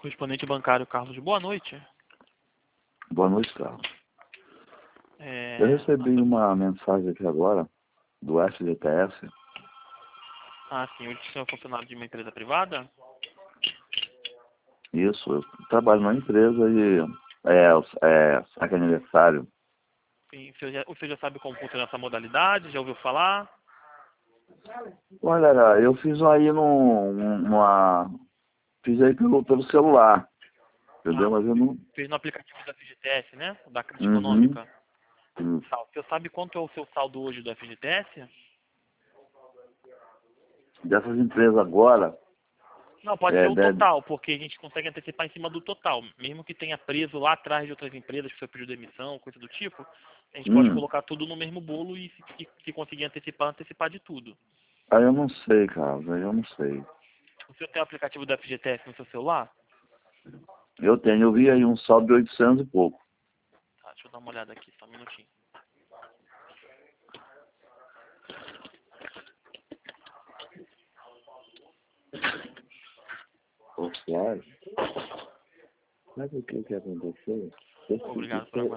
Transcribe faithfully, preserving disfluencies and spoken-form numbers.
Correspondente bancário Carlos, boa noite. Boa noite, Carlos. É... Eu recebi uma mensagem aqui agora do F G T S. Ah, sim, o senhor é funcionário de uma empresa privada? Isso, eu trabalho numa empresa e é, é, é aniversário. Sim, o senhor, já, o senhor já sabe como funciona essa modalidade? Já ouviu falar? Olha, eu fiz aí num, numa... Fiz aí pelo, pelo celular, entendeu? Ah, Mas eu não... fez no aplicativo da F G T S, né? Da Caixa Uhum. Econômica. Isso. Tá, o senhor sabe quanto é o seu saldo hoje do F G T S? Dessas empresas agora, Não, pode ser é, o deve... total, porque a gente consegue antecipar em cima do total. Mesmo que tenha preso lá atrás de outras empresas que foi pedido demissão, coisa do tipo, a gente pode Hum. colocar tudo no mesmo bolo e se, e, se conseguir antecipar, antecipar de tudo. Aí eu não sei, Carlos, aí eu não sei. O senhor tem o aplicativo da F G T S no seu celular? Eu tenho, eu vi aí um saldo de oitocentos e pouco. Tá, deixa eu dar uma olhada aqui, só um minutinho. Pô, claro. Sabe o que que aconteceu? Obrigado por aguardar.